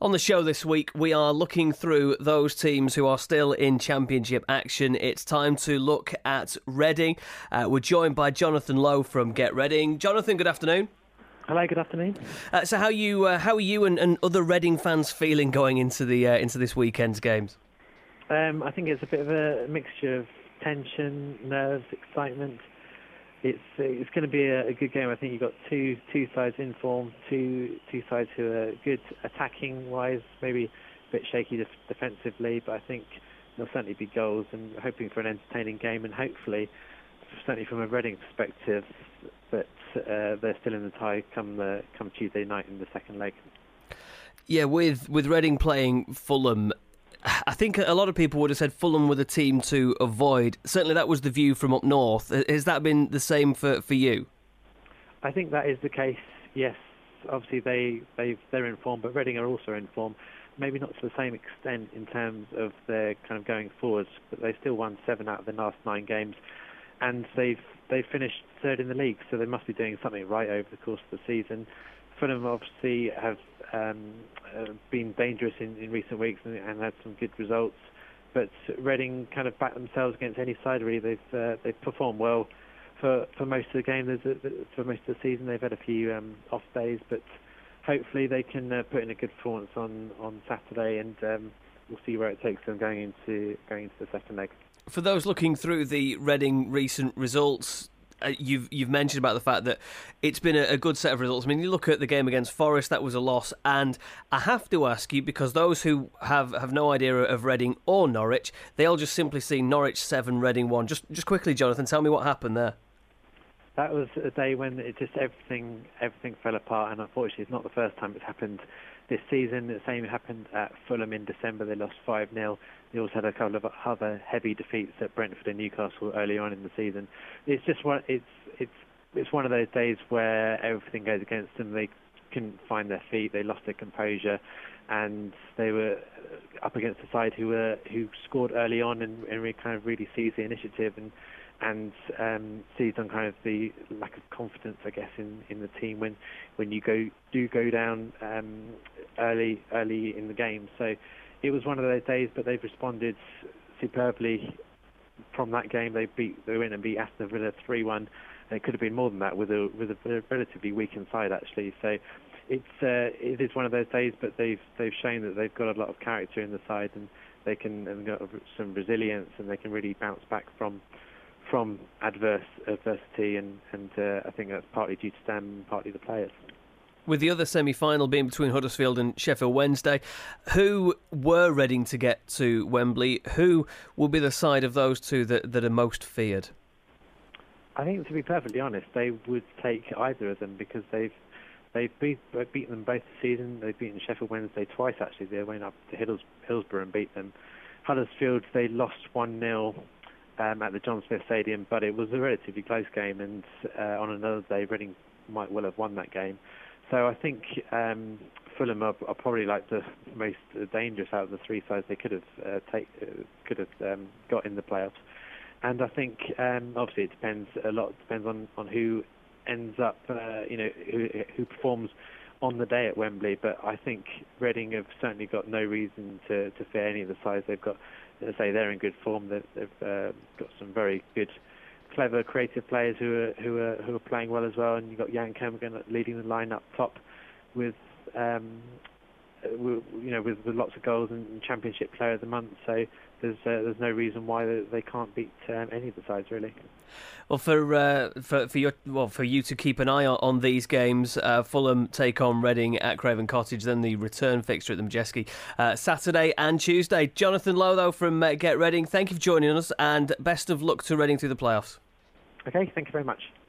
On the show this week, we are looking through those teams who are still in Championship action. It's time to look at Reading. We're joined by Jonathan Lowe from Get Reading. Jonathan, good afternoon. Hello, good afternoon. So how are you and other Reading fans feeling going into this weekend's games? I think it's a bit of a mixture of tension, nerves, excitement. It's going to be a good game. I think you've got two sides in form, two sides who are good attacking wise, maybe a bit shaky defensively, but I think there'll certainly be goals, and hoping for an entertaining game, and hopefully, certainly from a Reading perspective, that they're still in the tie come Tuesday night in the second leg. Yeah, with Reading playing Fulham, I think a lot of people would have said Fulham were the team to avoid. Certainly that was the view from up north. Has that been the same for you? I think that is the case, yes. Obviously they're in form, but Reading are also in form. Maybe not to the same extent in terms of their kind of going forwards, but they still won 7 out of the last 9 games, and they've finished third in the league, so they must be doing something right over the course of the season. Fulham obviously have been dangerous in recent weeks and had some good results, but Reading kind of backed themselves against any side really. They've performed well for most of the game. For most of the season, they've had a few off days, but hopefully they can put in a good performance on Saturday, and we'll see where it takes them going into the second leg. For those looking through the Reading recent results, you've mentioned about the fact that it's been a good set of results. I mean, you look at the game against Forest, that was a loss, and I have to ask you, because those who have no idea of Reading or Norwich, they'll just simply see Norwich 7, Reading 1. Just quickly, Jonathan, tell me what happened there. That was a day when it just everything fell apart, and unfortunately it's not the first time it's happened this season. The same happened at Fulham in December. They lost 5-0. They also had a couple of other heavy defeats at Brentford and Newcastle early on in the season. It's just it's one of those days where everything goes against them. They couldn't find their feet. They lost their composure, and they were up against a side who scored early on and kind of really seized the initiative and seized on kind of the lack of confidence, I guess, in the team when you go down early in the game. So it was one of those days, but they've responded superbly from that game. They went and beat Aston Villa 3-1, and it could have been more than that with a relatively weakened side actually. So it is one of those days, but they've shown that they've got a lot of character in the side, and they can got some resilience, and they can really bounce back from adversity, and I think that's partly due to them and partly the players. With the other semi-final being between Huddersfield and Sheffield Wednesday, who were Reading to get to Wembley? Who will be the side of those two that are most feared? I think, to be perfectly honest, they would take either of them, because they've beaten them both this season. They've beaten Sheffield Wednesday twice actually. They went up to Hillsborough and beat them. Huddersfield, they lost 1-0 at the John Smith Stadium, but it was a relatively close game, and on another day Reading might well have won that game. So I think Fulham are probably like the most dangerous out of the 3 sides they could have got in the playoffs. And I think obviously it depends on who ends up, who performs on the day at Wembley. But I think Reading have certainly got no reason to fear any of the sides they've got. As I say, they're in good form. They've got some very good, clever, creative players who are playing well as well. And you've got Jan Kermorgan leading the line up top with lots of goals and Championship Player of the Month. So there's no reason why they can't beat any of the sides really. Well, for you to keep an eye on these games, Fulham take on Reading at Craven Cottage, then the return fixture at the Majeski Saturday and Tuesday. Jonathan Lowe, though, from Get Reading, thank you for joining us, and best of luck to Reading through the playoffs. Okay, thank you very much.